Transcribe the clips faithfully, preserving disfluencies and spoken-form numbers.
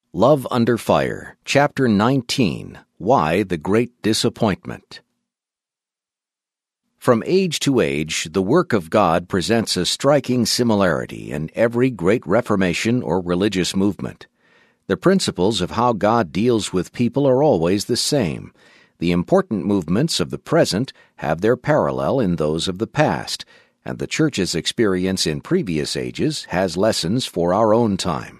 Love Under Fire, Chapter nineteen, Why the Great Disappointment. From age to age, the work of God presents a striking similarity in every great reformation or religious movement. The principles of how God deals with people are always the same. The important movements of the present have their parallel in those of the past, and the Church's experience in previous ages has lessons for our own time.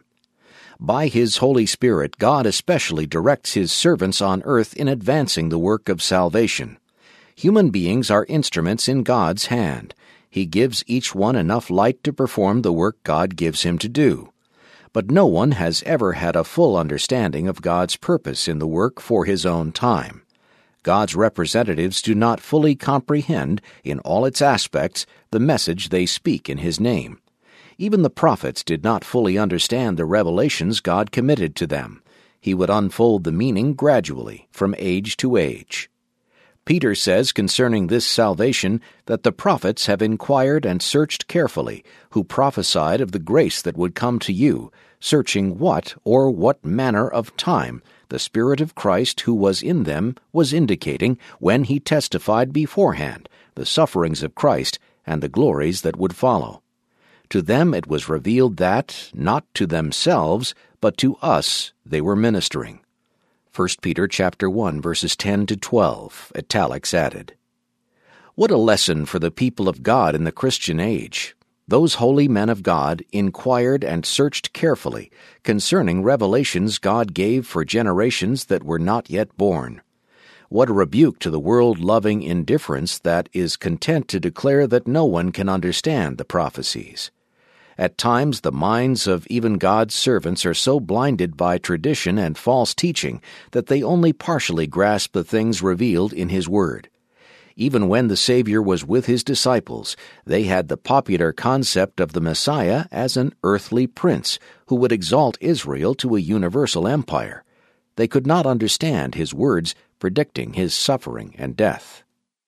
By His Holy Spirit, God especially directs His servants on earth in advancing the work of salvation. Human beings are instruments in God's hand. He gives each one enough light to perform the work God gives him to do. But no one has ever had a full understanding of God's purpose in the work for His own time. God's representatives do not fully comprehend, in all its aspects, the message they speak in His name. Even the prophets did not fully understand the revelations God committed to them. He would unfold the meaning gradually, from age to age. Peter says concerning this salvation that the prophets have inquired and searched carefully, who prophesied of the grace that would come to you, searching what or what manner of time the Spirit of Christ who was in them was indicating when He testified beforehand the sufferings of Christ and the glories that would follow. To them it was revealed that, not to themselves, but to us they were ministering. First Peter chapter one, verses ten to twelve, italics added. What a lesson for the people of God in the Christian age! Those holy men of God inquired and searched carefully concerning revelations God gave for generations that were not yet born. What a rebuke to the world-loving indifference that is content to declare that no one can understand the prophecies. At times the minds of even God's servants are so blinded by tradition and false teaching that they only partially grasp the things revealed in His Word. Even when the Savior was with His disciples, they had the popular concept of the Messiah as an earthly prince who would exalt Israel to a universal empire. They could not understand His words predicting His suffering and death.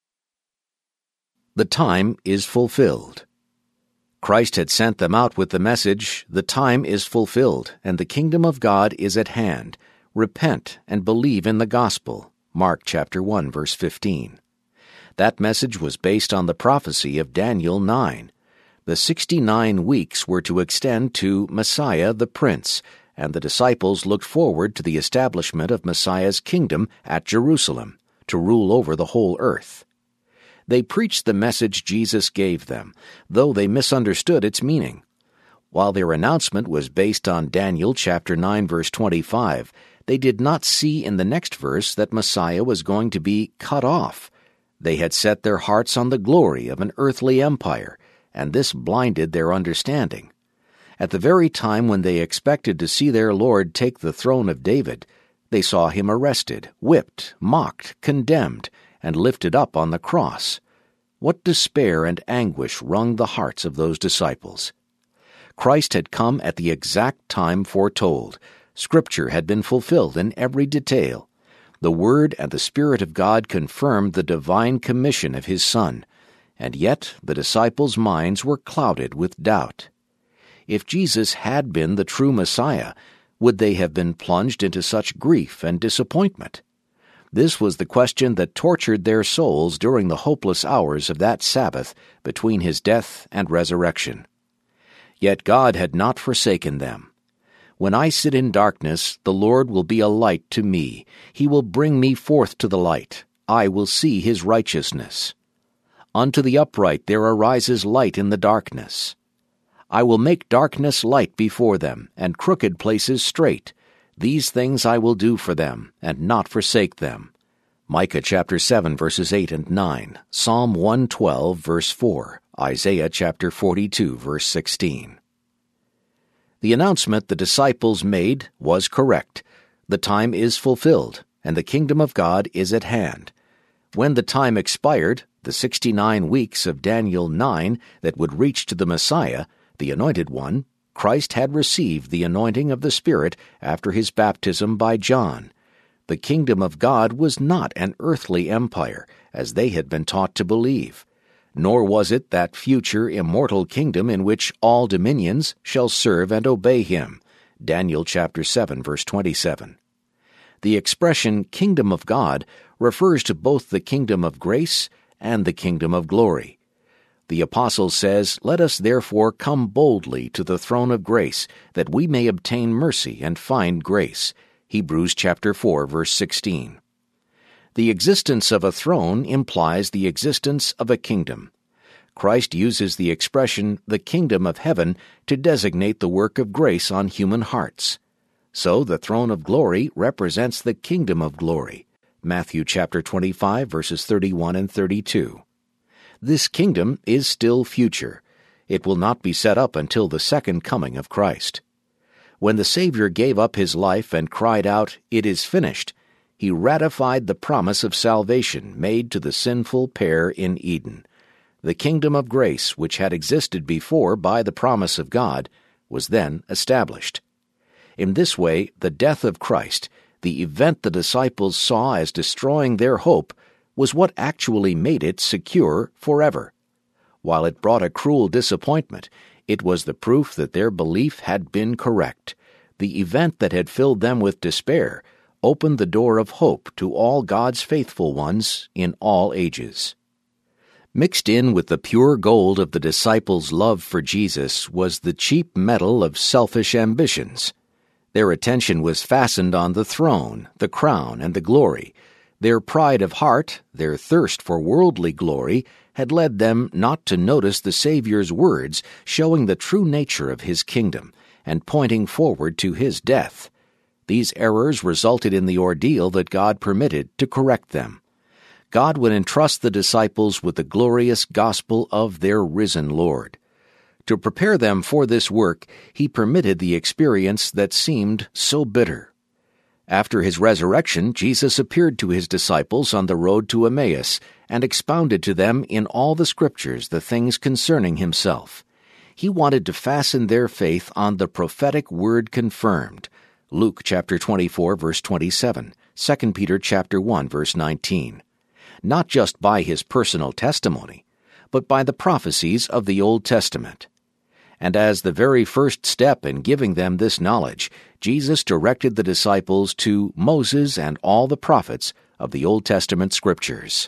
The time is fulfilled. Christ had sent them out with the message, "The time is fulfilled, and the kingdom of God is at hand. Repent and believe in the gospel." Mark chapter one, verse fifteen. That message was based on the prophecy of Daniel nine. The sixty-nine weeks were to extend to Messiah the Prince, and the disciples looked forward to the establishment of Messiah's kingdom at Jerusalem, to rule over the whole earth. They preached the message Jesus gave them, though they misunderstood its meaning. While their announcement was based on Daniel chapter nine, verse twenty-five, they did not see in the next verse that Messiah was going to be cut off. They had set their hearts on the glory of an earthly empire, and this blinded their understanding. At the very time when they expected to see their Lord take the throne of David, they saw Him arrested, whipped, mocked, condemned, and lifted up on the cross. What despair and anguish wrung the hearts of those disciples! Christ had come at the exact time foretold. Scripture had been fulfilled in every detail. The Word and the Spirit of God confirmed the divine commission of His Son, and yet the disciples' minds were clouded with doubt. If Jesus had been the true Messiah, would they have been plunged into such grief and disappointment? This was the question that tortured their souls during the hopeless hours of that Sabbath between His death and resurrection. Yet God had not forsaken them. "When I sit in darkness, the Lord will be a light to me. He will bring me forth to the light. I will see His righteousness. Unto the upright there arises light in the darkness. I will make darkness light before them, and crooked places straight. These things I will do for them, and not forsake them." Micah chapter seven, verses eight and nine, Psalm one twelve, verse four, Isaiah chapter forty-two, verse sixteen. The announcement the disciples made was correct. The time is fulfilled, and the kingdom of God is at hand. When the time expired, the sixty-nine weeks of Daniel nine that would reach to the Messiah, the Anointed One, Christ had received the anointing of the Spirit after His baptism by John. The kingdom of God was not an earthly empire, as they had been taught to believe. nor was it that future immortal kingdom in which all dominions shall serve and obey him. Daniel chapter seven, verse twenty-seven. The expression kingdom of God refers to both the kingdom of grace and the kingdom of glory. The apostle says, "Let us therefore come boldly to the throne of grace, that we may obtain mercy and find grace." Hebrews chapter four, verse sixteen. The existence of a throne implies the existence of a kingdom. Christ uses the expression, the kingdom of heaven, to designate the work of grace on human hearts. So the throne of glory represents the kingdom of glory. Matthew chapter twenty-five, verses thirty-one and thirty-two. This kingdom is still future. It will not be set up until the second coming of Christ. When the Savior gave up his life and cried out, "It is finished," he ratified the promise of salvation made to the sinful pair in Eden. The kingdom of grace, which had existed before by the promise of God, was then established. In this way, the death of Christ, the event the disciples saw as destroying their hope, was what actually made it secure forever. While it brought a cruel disappointment, it was the proof that their belief had been correct. The event that had filled them with despair opened the door of hope to all God's faithful ones in all ages. Mixed in with the pure gold of the disciples' love for Jesus was the cheap metal of selfish ambitions. Their attention was fastened on the throne, the crown, and the glory. Their pride of heart, their thirst for worldly glory, had led them not to notice the Savior's words showing the true nature of his kingdom and pointing forward to his death. These errors resulted in the ordeal that God permitted to correct them. God would entrust the disciples with the glorious gospel of their risen Lord. To prepare them for this work, he permitted the experience that seemed so bitter. After his resurrection, Jesus appeared to his disciples on the road to Emmaus and expounded to them in all the Scriptures the things concerning himself. He wanted to fasten their faith on the prophetic word confirmed, Luke chapter twenty-four, verse twenty-seven, Second Peter chapter one, verse nineteen. Not just by his personal testimony, but by the prophecies of the Old Testament. And as the very first step in giving them this knowledge, Jesus directed the disciples to Moses and all the prophets of the Old Testament Scriptures.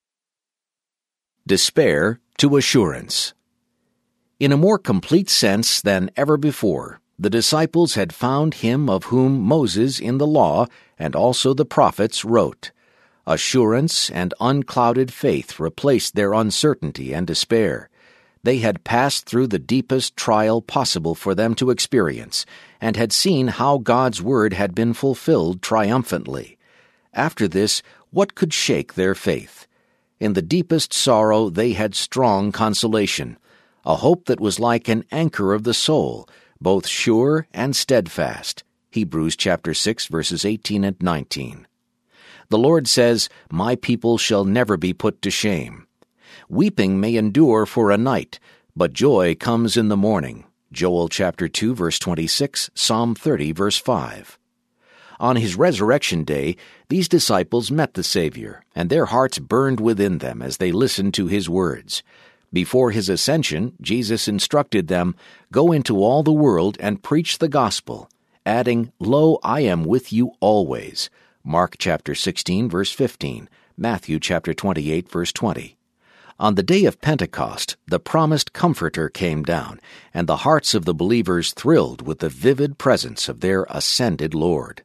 Despair to assurance. In a more complete sense than ever before, the disciples had found him of whom Moses in the law and also the prophets wrote. Assurance and unclouded faith replaced their uncertainty and despair. They had passed through the deepest trial possible for them to experience, and had seen how God's word had been fulfilled triumphantly. After this, what could shake their faith? In the deepest sorrow they had strong consolation, a hope that was like an anchor of the soul, both sure and steadfast. Hebrews chapter six, verses eighteen and nineteen. The Lord says, "My people shall never be put to shame." Weeping may endure for a night, but joy comes in the morning. Joel chapter two, verse twenty-six, Psalm thirty, verse five. On his resurrection day, these disciples met the Savior, and their hearts burned within them as they listened to his words. Before his ascension, Jesus instructed them, "Go into all the world and preach the gospel," adding, "Lo, I am with you always." Mark chapter sixteen, verse fifteen, Matthew chapter twenty-eight, verse twenty. On the day of Pentecost, the promised Comforter came down, and the hearts of the believers thrilled with the vivid presence of their ascended Lord.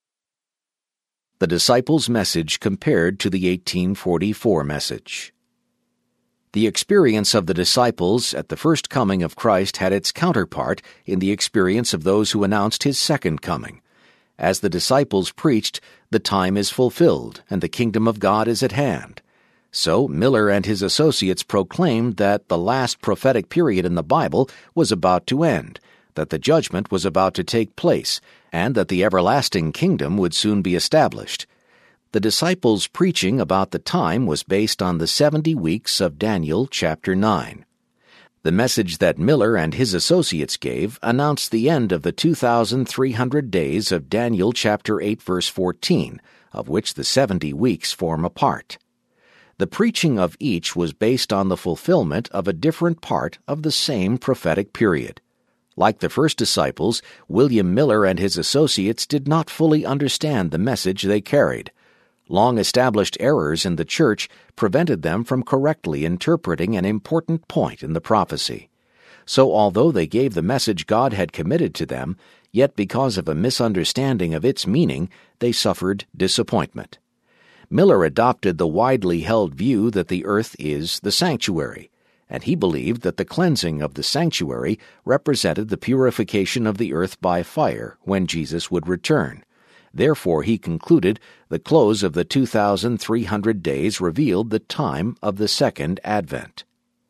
The disciples' message compared to the eighteen forty-four message. The experience of the disciples at the first coming of Christ had its counterpart in the experience of those who announced his second coming. As the disciples preached, the time is fulfilled, and the kingdom of God is at hand. So Miller and his associates proclaimed that the last prophetic period in the Bible was about to end, that the judgment was about to take place, and that the everlasting kingdom would soon be established. The disciples' preaching about the time was based on the seventy weeks of Daniel chapter nine. The message that Miller and his associates gave announced the end of the two thousand three hundred days of Daniel chapter eight, verse fourteen, of which the seventy weeks form a part. The preaching of each was based on the fulfillment of a different part of the same prophetic period. Like the first disciples, William Miller and his associates did not fully understand the message they carried. Long-established errors in the church prevented them from correctly interpreting an important point in the prophecy. So although they gave the message God had committed to them, yet because of a misunderstanding of its meaning, they suffered disappointment. Miller adopted the widely held view that the earth is the sanctuary, and he believed that the cleansing of the sanctuary represented the purification of the earth by fire when Jesus would return. Therefore, he concluded the close of the two thousand three hundred days revealed the time of the second advent.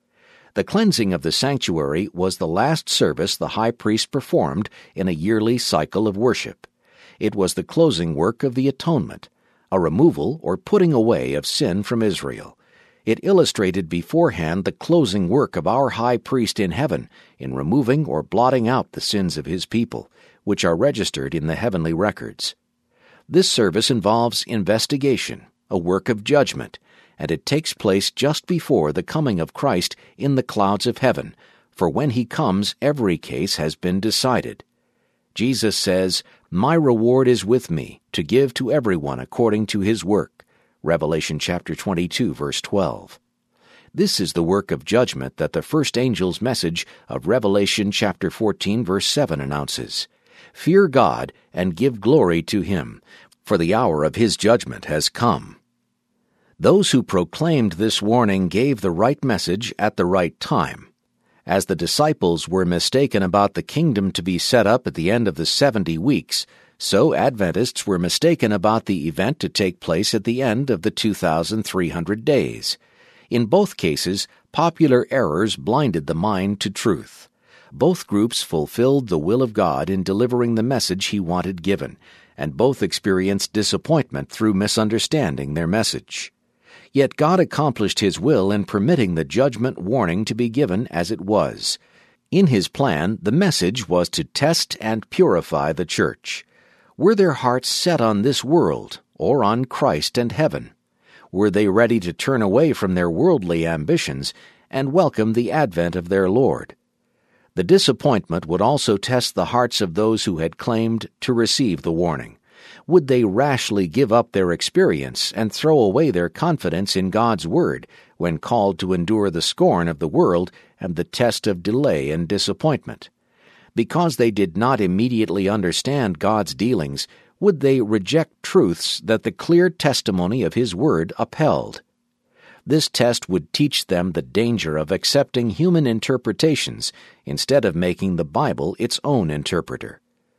The cleansing of the sanctuary was the last service the high priest performed in a yearly cycle of worship. It was the closing work of the atonement, a removal or putting away of sin from Israel. It illustrated beforehand the closing work of our high priest in heaven in removing or blotting out the sins of his people, which are registered in the heavenly records. This service involves investigation, a work of judgment, and it takes place just before the coming of Christ in the clouds of heaven, for when he comes every case has been decided. Jesus says, "My reward is with me, to give to everyone according to his work." Revelation chapter twenty-two, verse twelve. This is the work of judgment that the first angel's message of Revelation chapter fourteen, verse seven announces. "Fear God and give glory to him, for the hour of his judgment has come." Those who proclaimed this warning gave the right message at the right time. As the disciples were mistaken about the kingdom to be set up at the end of the seventy weeks, so Adventists were mistaken about the event to take place at the end of the two thousand three hundred days. In both cases, popular errors blinded the mind to truth. Both groups fulfilled the will of God in delivering the message he wanted given, and both experienced disappointment through misunderstanding their message. Yet God accomplished his will in permitting the judgment warning to be given as it was. In his plan, the message was to test and purify the church. Were their hearts set on this world, or on Christ and heaven? Were they ready to turn away from their worldly ambitions and welcome the advent of their Lord? The disappointment would also test the hearts of those who had claimed to receive the warning. Would they rashly give up their experience and throw away their confidence in God's Word when called to endure the scorn of the world and the test of delay and disappointment? Because they did not immediately understand God's dealings, would they reject truths that the clear testimony of His Word upheld? This test would teach them the danger of accepting human interpretations instead of making the Bible its own interpreter.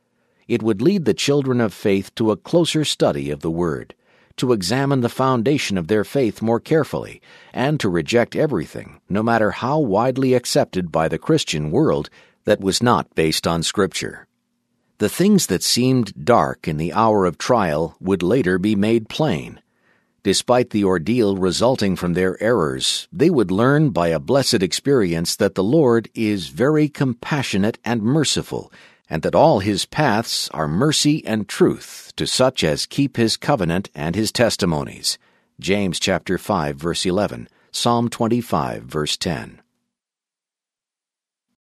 It would lead the children of faith to a closer study of the Word, to examine the foundation of their faith more carefully, and to reject everything, no matter how widely accepted by the Christian world, that was not based on Scripture. The things that seemed dark in the hour of trial would later be made plain. Despite the ordeal resulting from their errors, they would learn by a blessed experience that the Lord is very compassionate and merciful, and that all his paths are mercy and truth to such as keep his covenant and his testimonies. James chapter five, verse eleven, Psalm twenty-five, verse ten.